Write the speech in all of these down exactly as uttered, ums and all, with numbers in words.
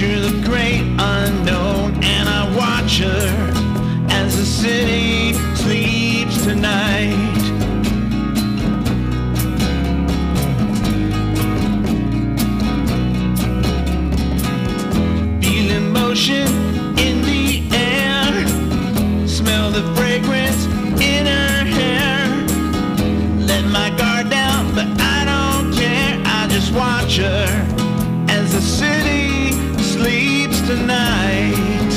picture the great unknown, and I watch her as the city sleeps tonight. Feel emotion in the air, smell the fragrance in her hair. Let my guard down, but I don't care. I just watch her as the city sleeps tonight.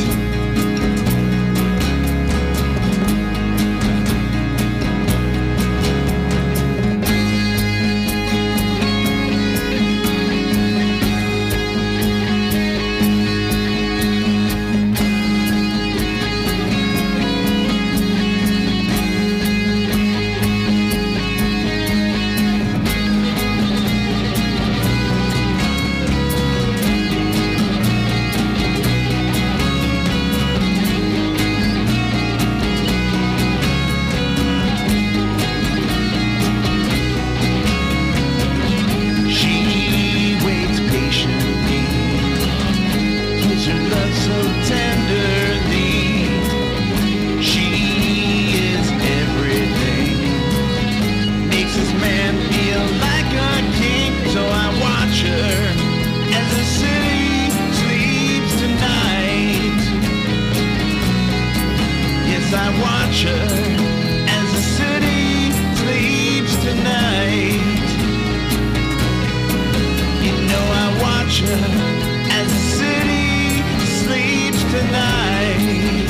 I watch her as the city sleeps tonight. You know I watch her as the city sleeps tonight.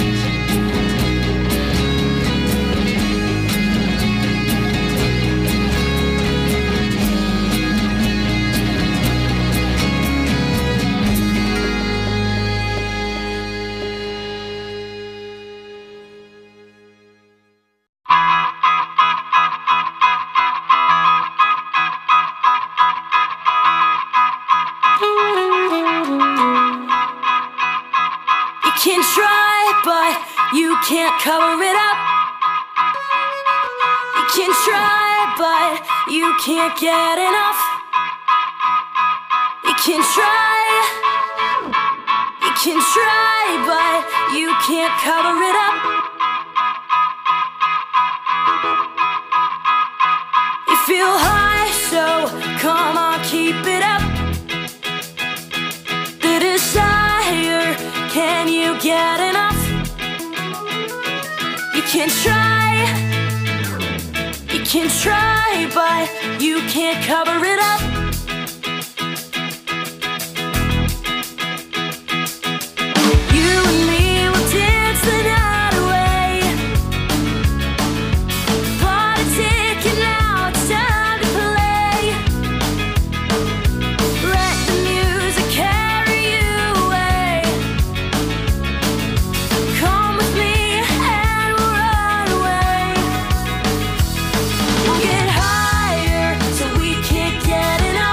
You can try, but you can't cover it up. You can try, but you can't get enough. You can try, you can try, but you can't cover it up. You feel high, so come on, keep it up. The desire, can you get enough? You can try, you can try, but you can't cover it up. You and me will dance the night away. Clock ticking now, it's time to play. Let the music carry you away. Come with me and we'll run away. We'll get higher so we can't get enough.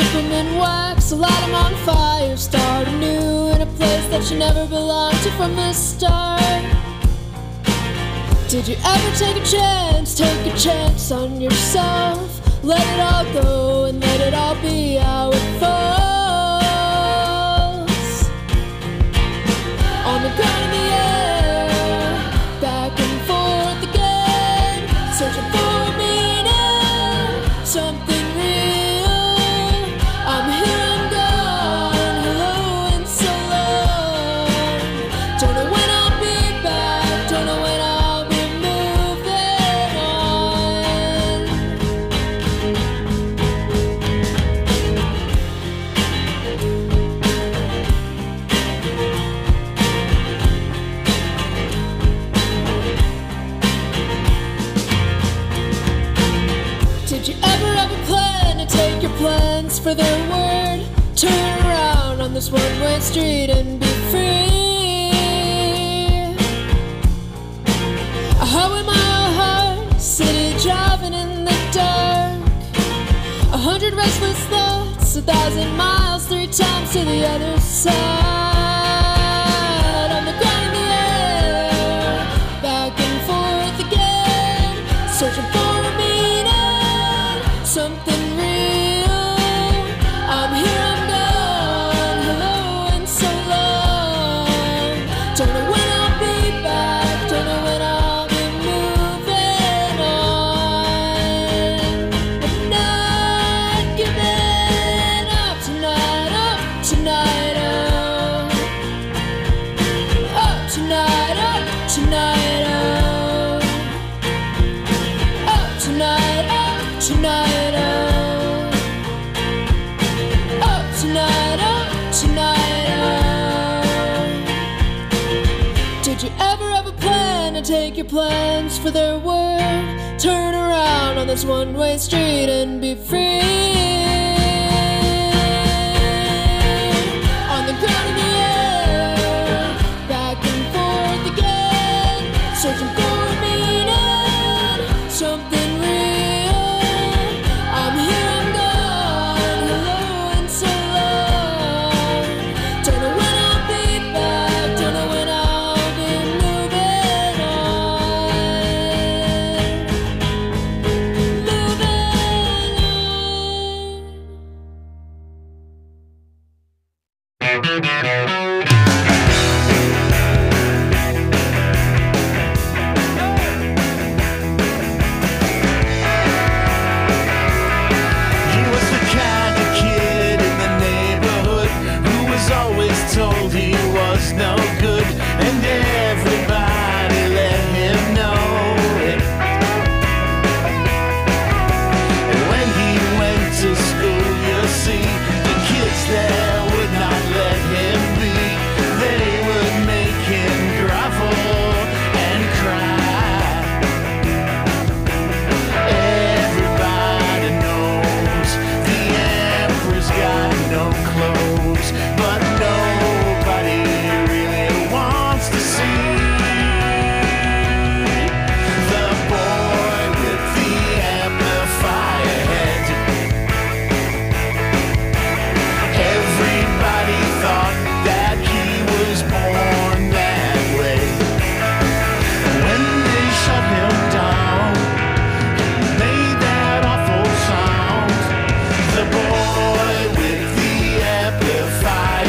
Chip him in wax, light him on fire, start anew in a place that you never belonged to from the start. Did you ever take a chance, take a chance on yourself? Let it all go and let it all be how it falls. On the ground in the air, back and forth again, searching for a meaning, something real. I'm here, I'm gone, hello and so long. Don't know when I'll be back, don't know when I'll be moving on. Did you ever have a plan to take your plans for their word? Turn around on this one-way street and be free. A highway mile high, city driving in the dark. A hundred restless thoughts, a thousand miles, three times to the other side. On the ground in the air, back and forth again, searching for a meaning, something real. I'm here, I'm gone, hello and so long. Don't know when I'll be back, don't know when I'll be moving on. I'm not giving up tonight, up tonight, up. Up tonight, up tonight, up. Up tonight, up tonight, up. Up tonight, up tonight, up. Did you ever have a plan to take your plans for their word? Turn around on this one-way street and be free. On the ground in the air, back and forth again, searching for a meaning, something real. I'm here, I'm gone, hello and so long. Don't know when I'll be back, don't know when I'll be moving on. Moving on. He was the kind of kid in the neighborhood who was always told he was no good, and everybody let him know it. And when he went to school, you see, the kids there would not let him be. They would make him grovel and cry. Everybody knows the emperor's got no clothes, but nobody really wants to see the boy with the amplifier head. Everybody thought that he was born that way. When they shut him down, made that awful sound. The boy with the amplifier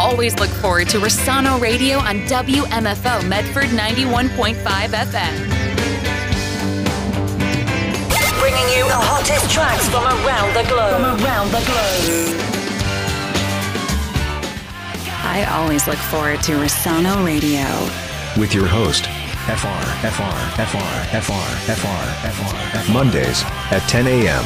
always look forward to Rosano Radio on W M F O Medford ninety-one point five F M. Bringing you the hottest tracks from around the globe. From around the globe. I always look forward to Rosano Radio. With your host, F R, F R, F R, F R, F R, F R, F R. Mondays at ten a.m.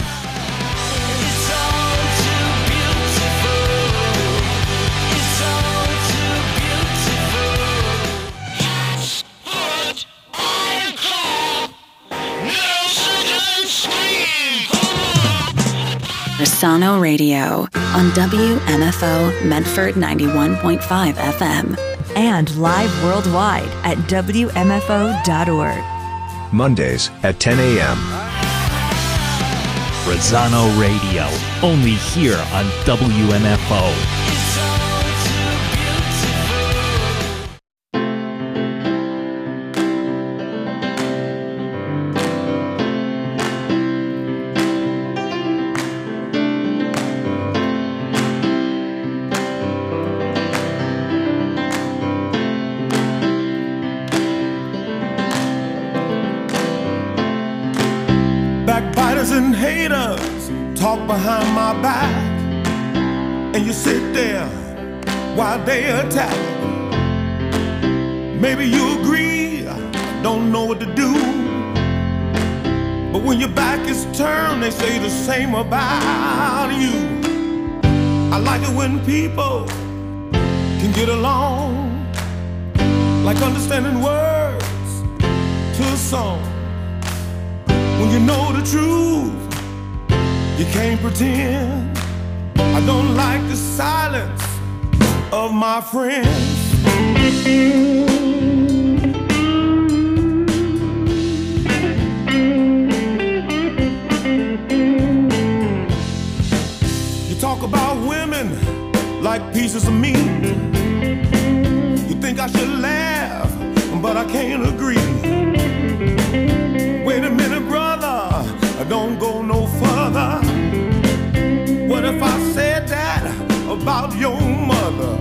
Rosano Radio on W M F O Medford ninety-one point five F M. And live worldwide at W M F O dot org. Mondays at ten a.m. Rosano Radio, only here on W M F O. And haters talk behind my back, and you sit there while they attack. Maybe you agree, I don't know what to do, but when your back is turned, they say the same about you. I like it when people can get along, like understanding words to a song. When you know the truth, you can't pretend. I don't like the silence of my friends. You talk about women like pieces of meat. You think I should laugh, but I can't agree. Wait a minute, brother, don't go no further. What if I said that about your mother?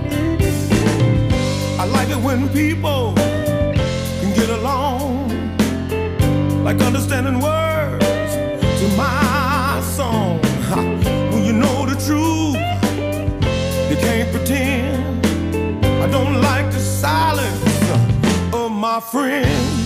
I like it when people can get along, like understanding words to my song. When you know the truth, you can't pretend. I don't like the silence of my friends.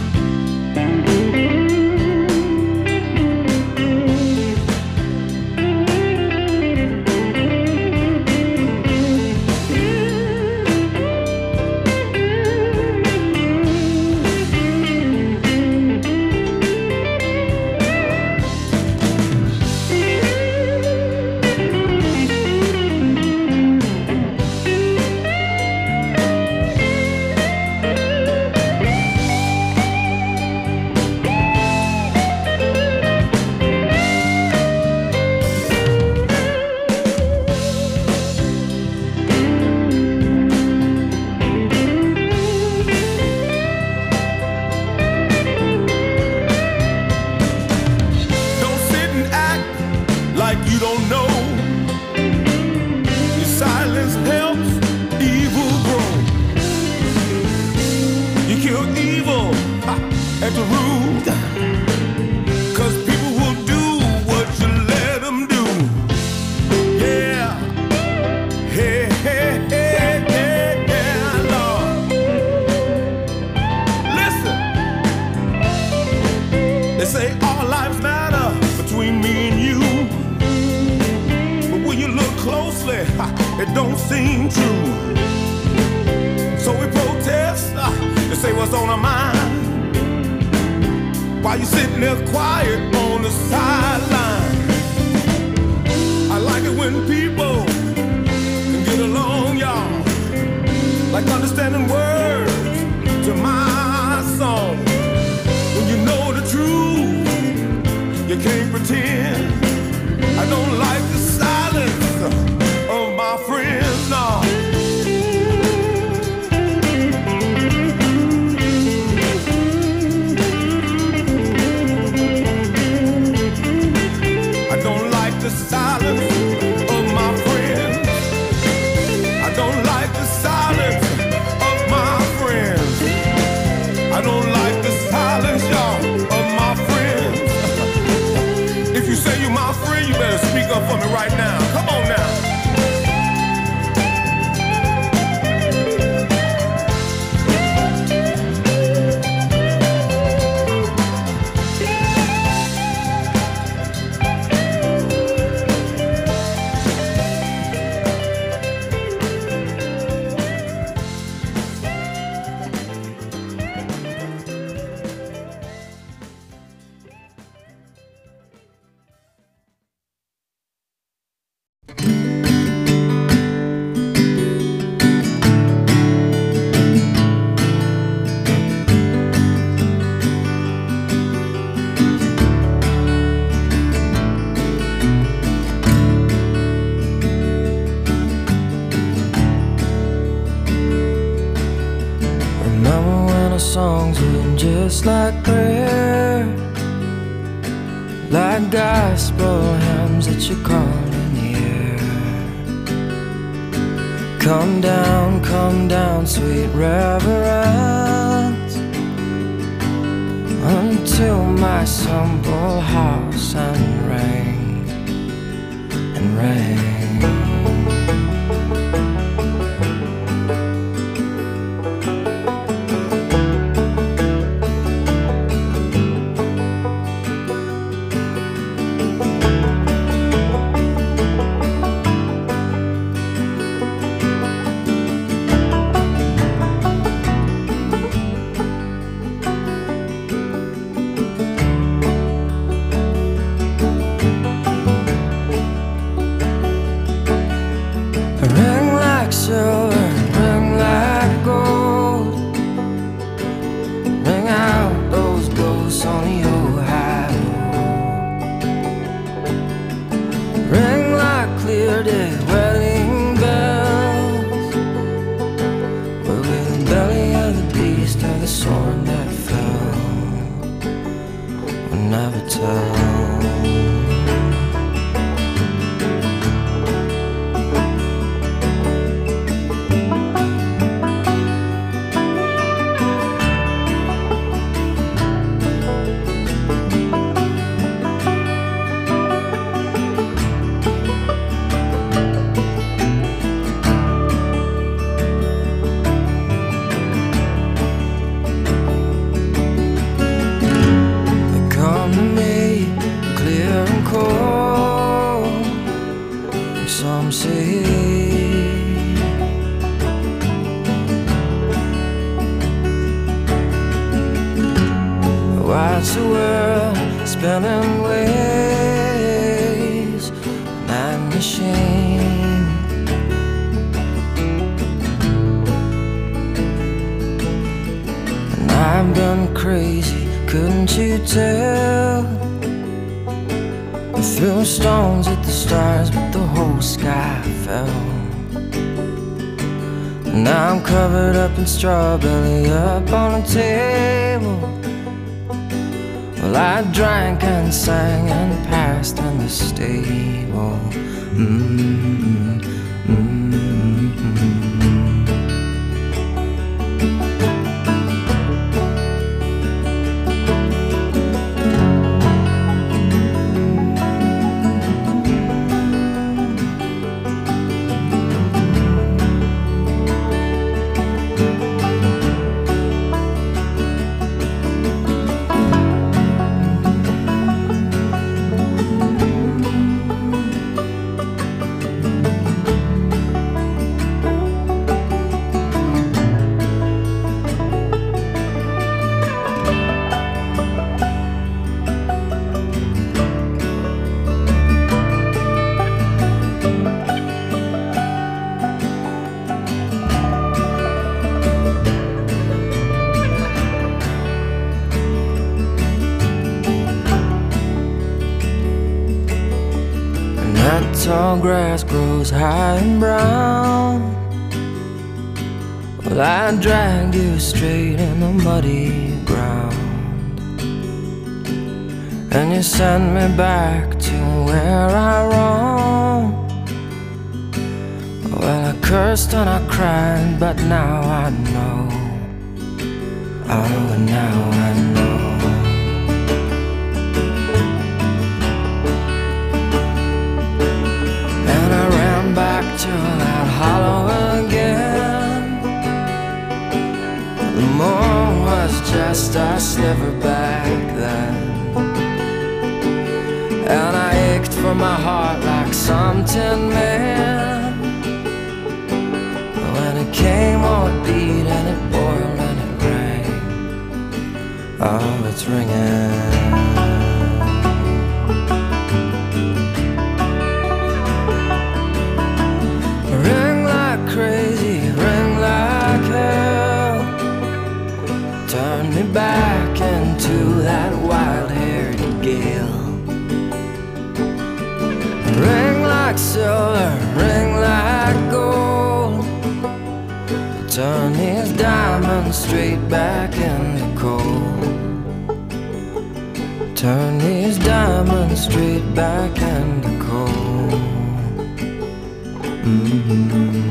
It don't seem true. So we protest uh, and say what's on our mind, while you sitting there quiet on the sideline. I like it when people can get along, y'all, like understanding words to my song. When you know the truth, you can't pretend. I don't like the silence of my friends, no. I don't like the silence of my friends. I don't like the you, my friend, you better speak up for me right now. Come on now. Songs were just like prayer, like gospel hymns that you call in the air. Come down, come down, sweet reverence, until my simple house and ring and ring. Strawberry up on the table. Well, I drank and sang and passed in the stable. Mm-hmm. Mm-hmm. Tall grass grows high and brown. Well, I dragged you straight in the muddy ground, and you sent me back to where I roamed. Well, I cursed and I cried, but now I know. Oh, now I know. and I ached for my heart like some tin man. When it came, oh, it beat and it boiled and it rang. Oh, it's ringing. Ring like crazy, ring like hell. Turn me back into that wild-haired gale. Ring like silver, ring like gold. Turn these diamonds straight back into coal. Turn these diamonds straight back into coal. Mm-hmm.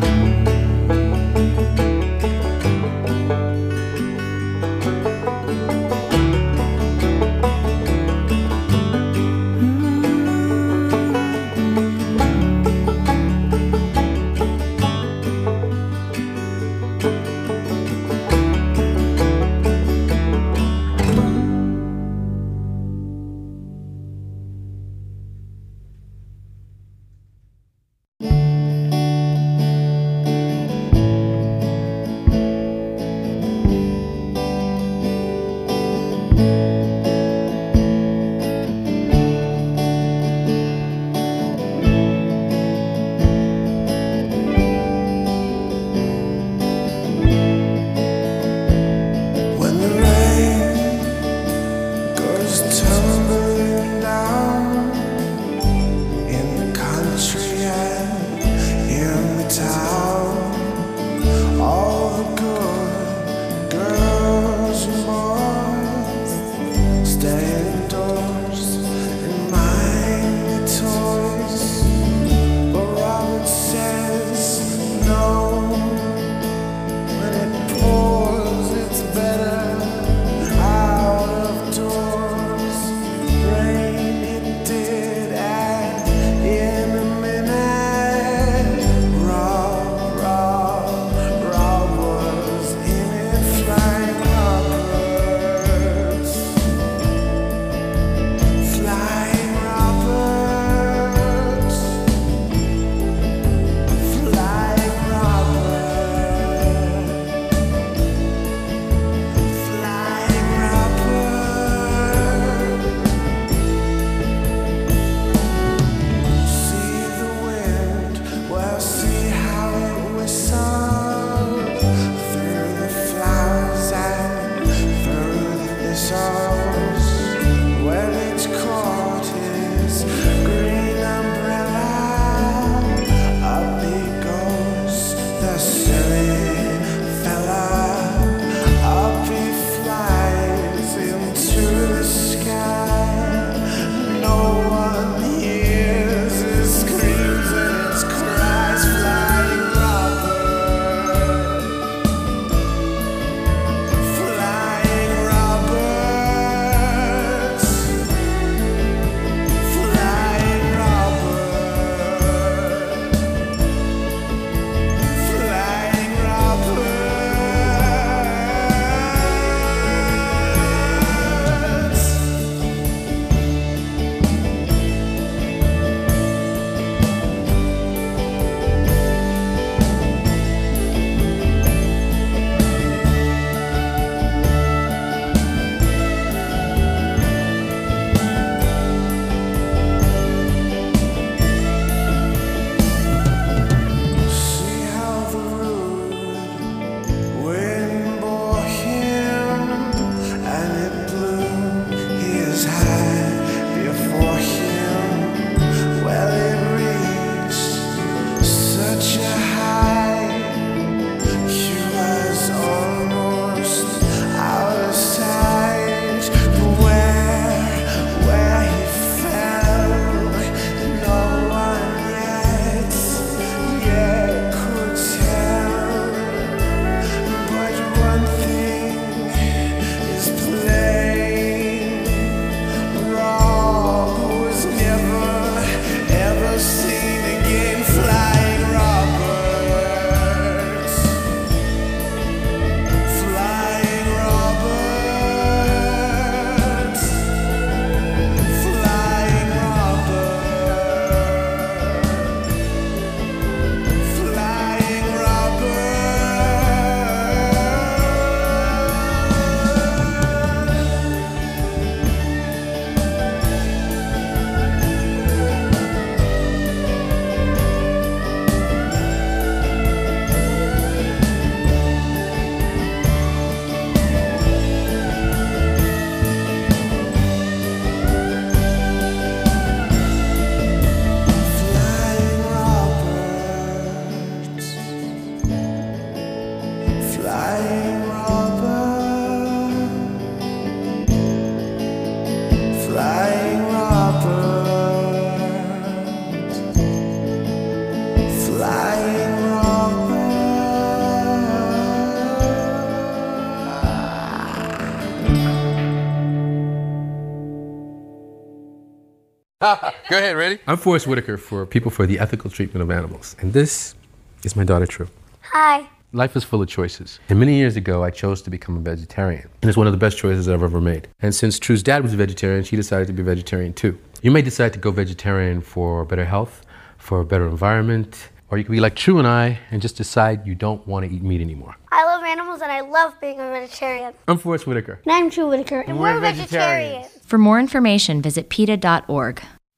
Go ahead, ready? I'm Forrest Whitaker for People for the Ethical Treatment of Animals. And this is my daughter, True. Hi. Life is full of choices. And many years ago, I chose to become a vegetarian. And it's one of the best choices I've ever made. And since True's dad was a vegetarian, she decided to be a vegetarian too. You may decide to go vegetarian for better health, for a better environment, or you could be like True and I and just decide you don't want to eat meat anymore. I love animals and I love being a vegetarian. I'm Forrest Whitaker. And I'm True Whitaker. And, And we're, we're vegetarians. vegetarians. For more information, visit PETA dot org.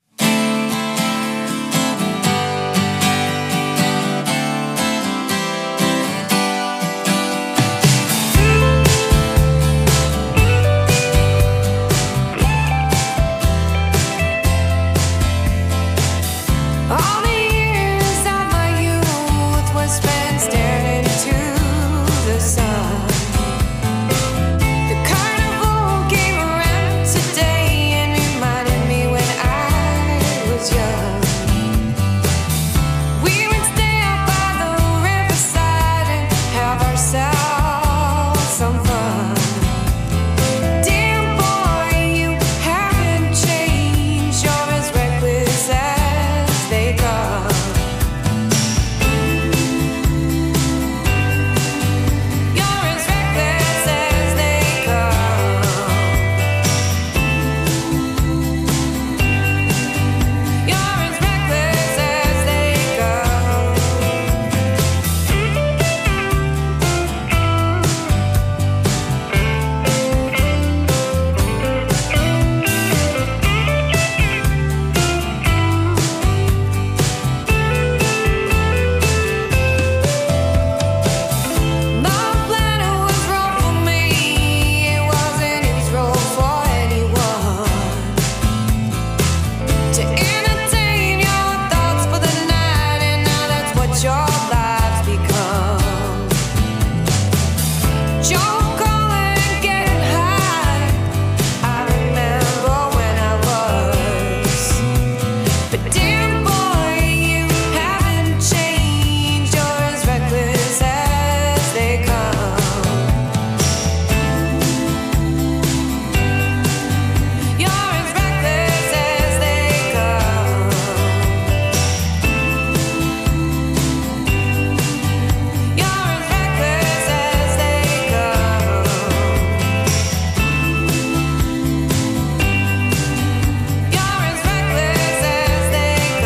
All the years of my youth was spent staring into the sun. The carnival came around today and reminded me when I was young. We would stay up by the riverside and have ourselves some fun. Dear boy, you haven't changed. You're as reckless as they come. You're as reckless as they come. You're as reckless as they come. The planet was wrong for me. It wasn't his role for anyone to entertain your thoughts for the night, and now that's what your life's become. Joe calling and getting high. I remember when I was. But dear boy, you haven't changed. You're as reckless as they come. You're as reckless as they come. You're as reckless as they come. You're as reckless as they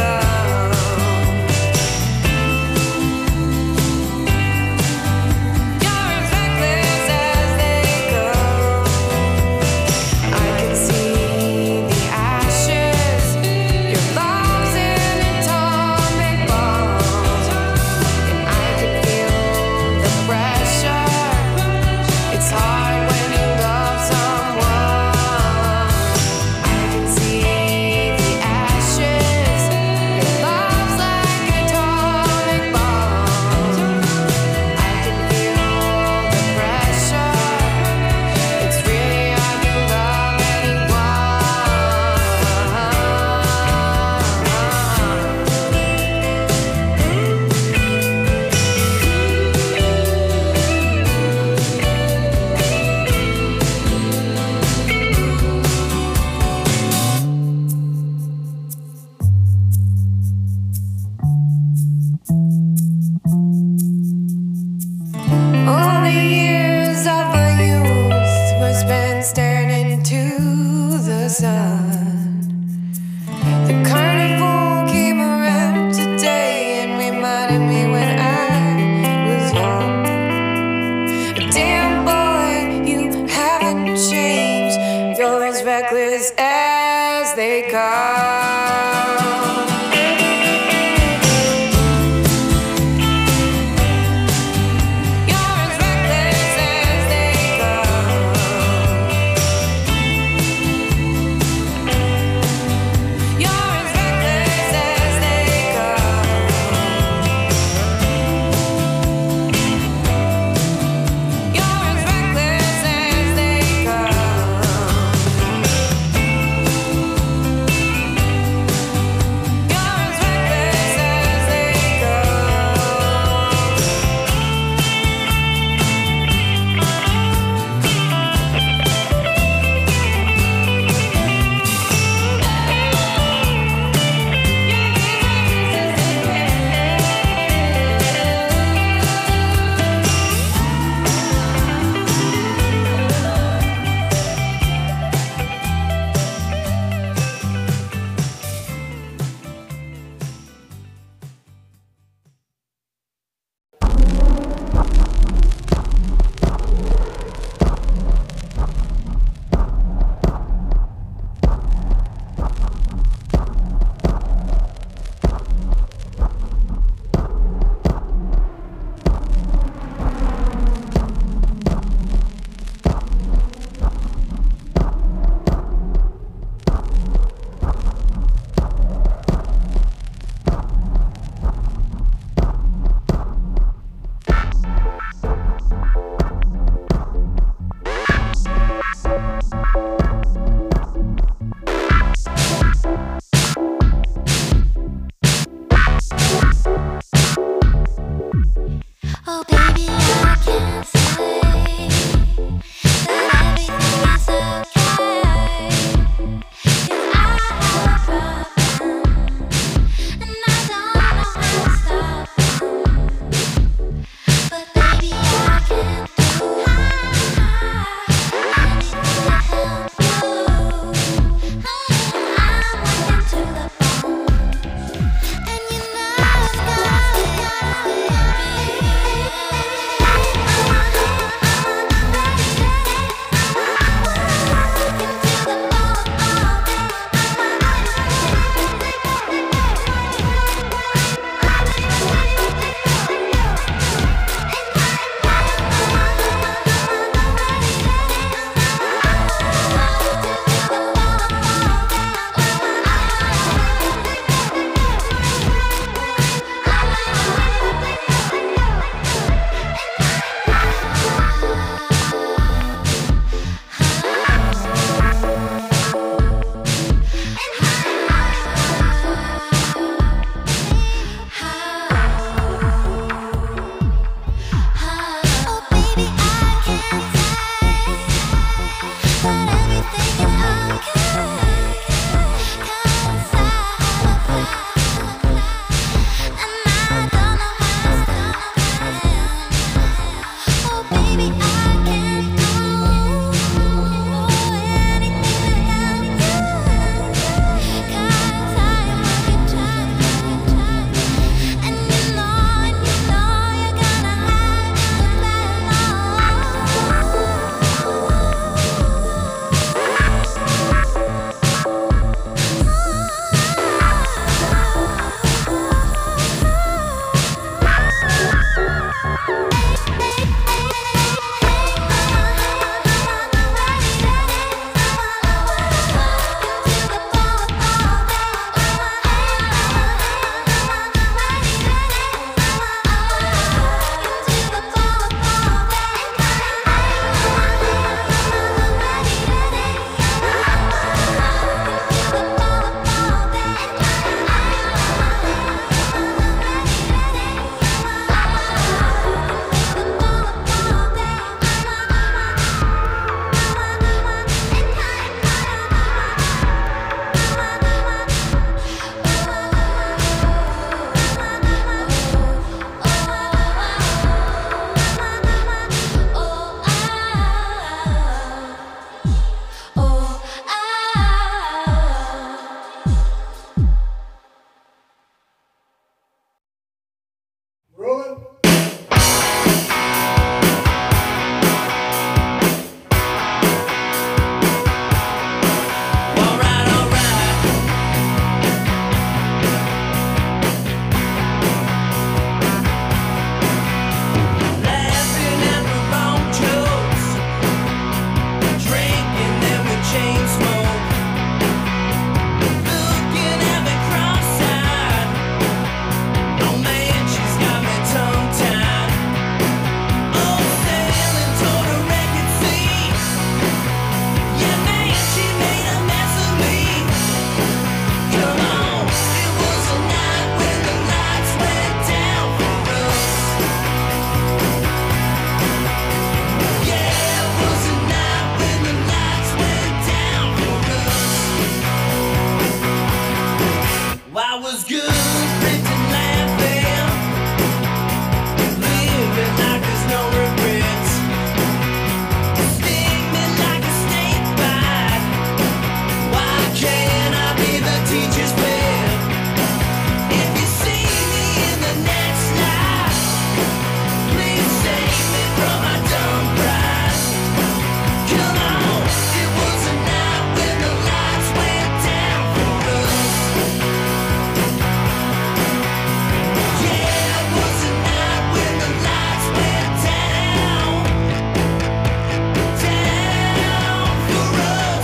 was good, pretend laughing, living like there's no regrets. Sting me like a snake bite. Why can't I be the teacher's pet? If you see me in the next life, please save me from my dumb pride. Come on, it was a night when the lights went down for us. Yeah, it was a night when the lights went down, down for us.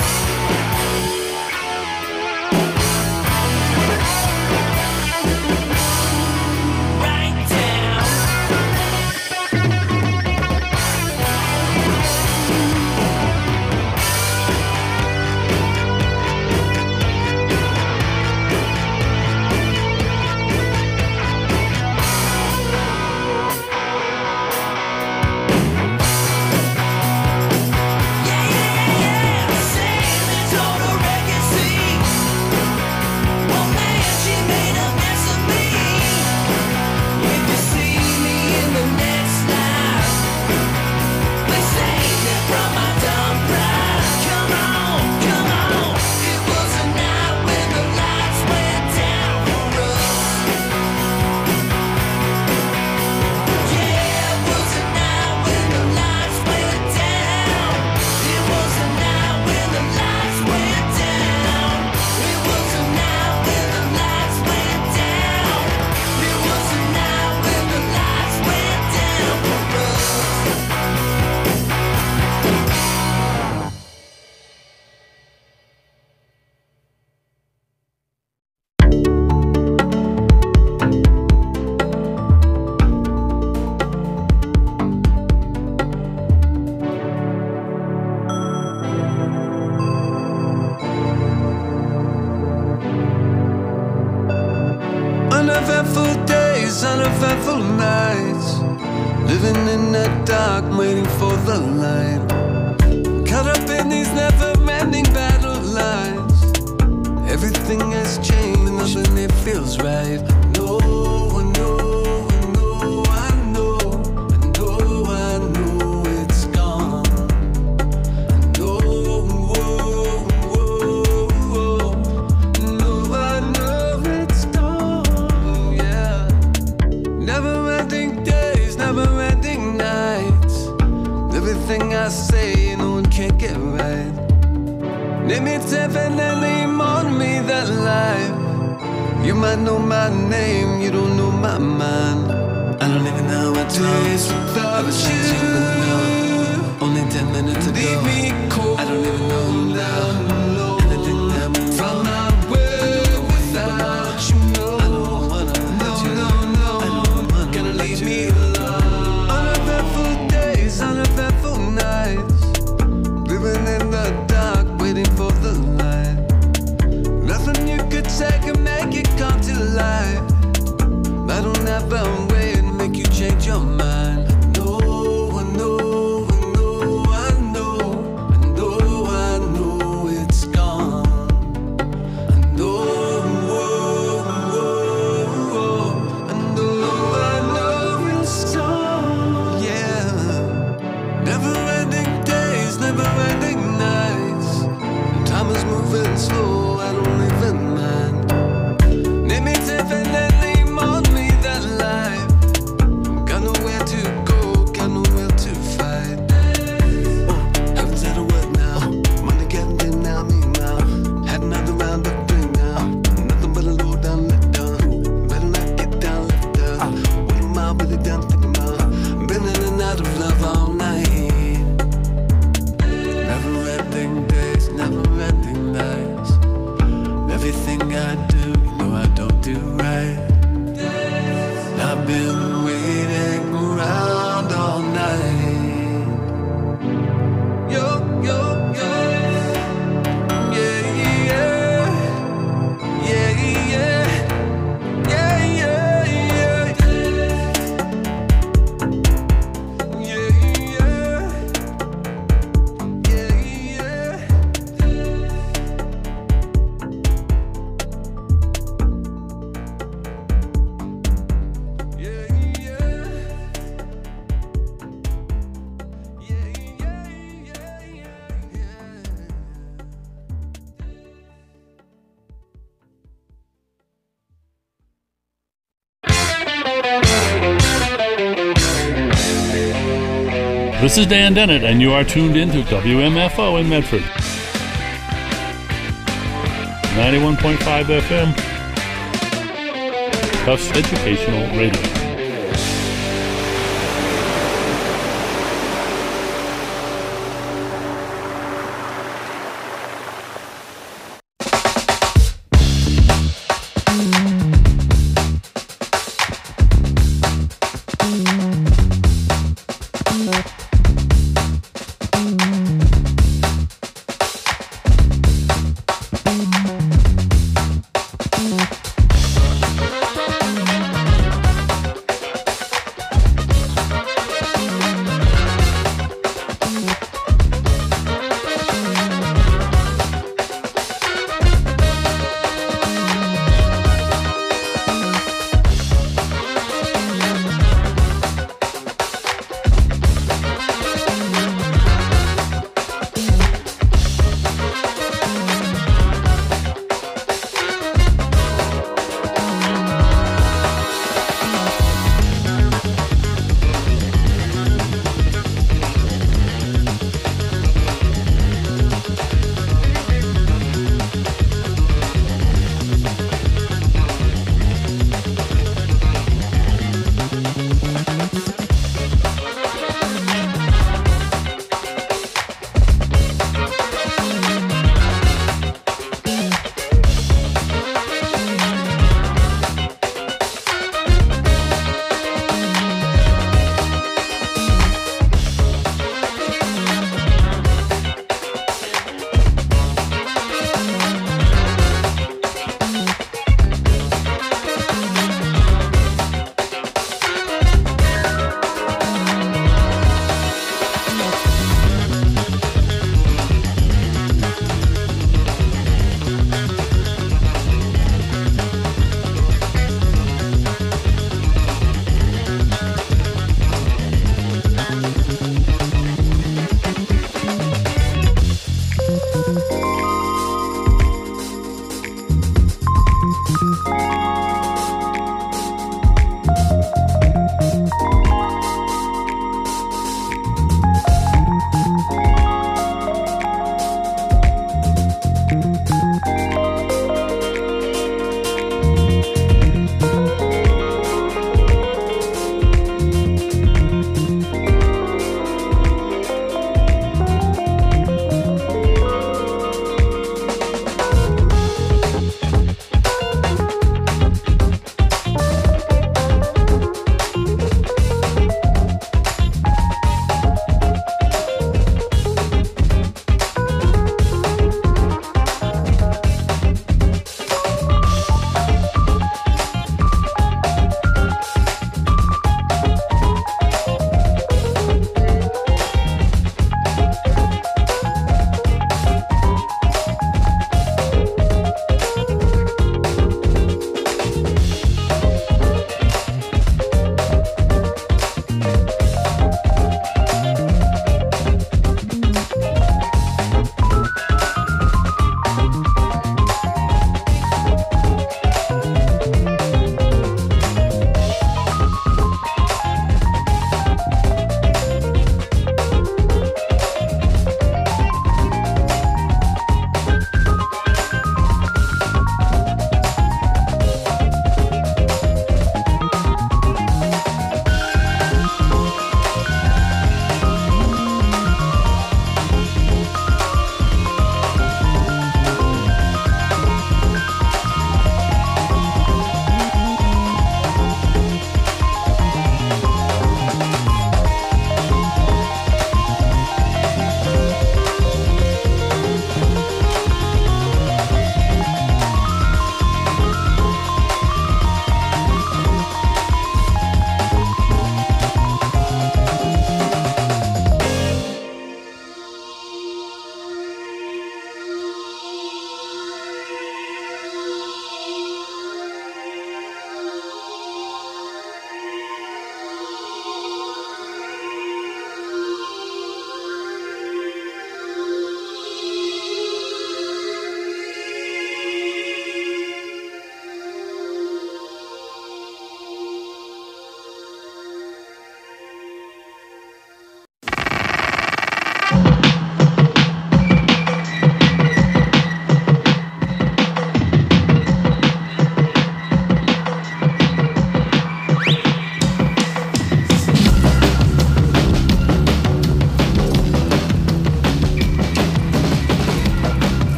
Right down. Uneventful days, uneventful nights, living in the dark, waiting for the light. Caught up in these never-ending battle lines. Everything has changed, nothing it feels right. No, I know, I know, I know, I know, I know it's gone. I know, whoa, whoa, whoa. No, I know it's gone, yeah. Never-ending days, never-ending nights. Everything I say, no one can get right. Name it definitely on me that life. You might know my name, you don't know my mind. I don't even know what days without you. Only ten minutes ago, leave me cold. I don't even know you now. Anything that went from my way without you. No, I don't wanna let you know. No, I don't wanna gonna leave me alone. Uneventful days, uneventful nights, living in the dark, waiting for the light. Nothing you could say can make it come to life. I don't have a way to make you change your mind. No, I know, I know, I know, I know, I know it's This is Dan Dennett, and you are tuned in to W M F O in Medford. ninety-one point five F M. Tufts Educational Radio.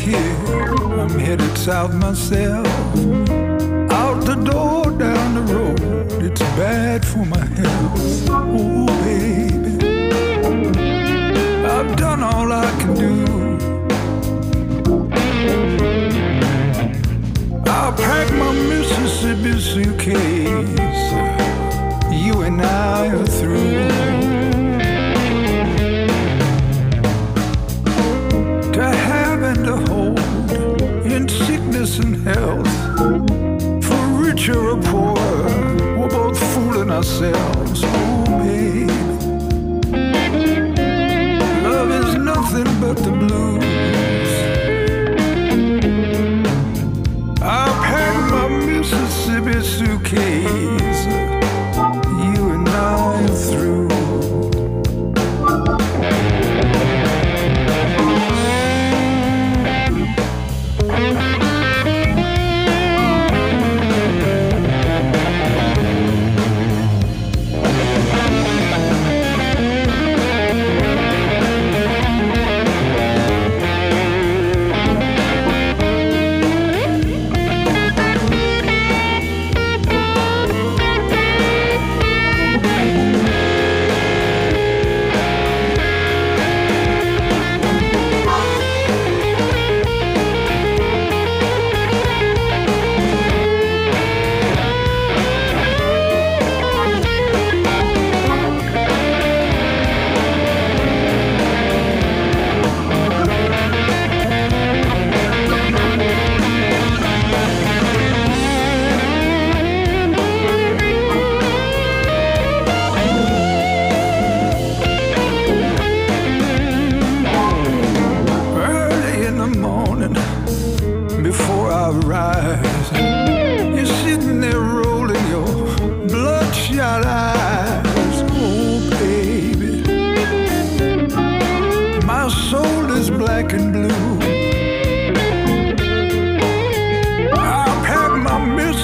here, I'm headed south myself. Out the door, down the road, it's bad for my health. Oh, baby, I've done all I can do. I'll pack my Mississippi suitcase. You and I are through. To have and to hold, in sickness and health, for richer or poorer, we're both fooling ourselves. Oh, babe, love is nothing but the blues. I'll pack my Mississippi suitcase. You and I are through.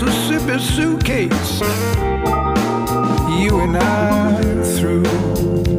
Suitcase, you and I are through.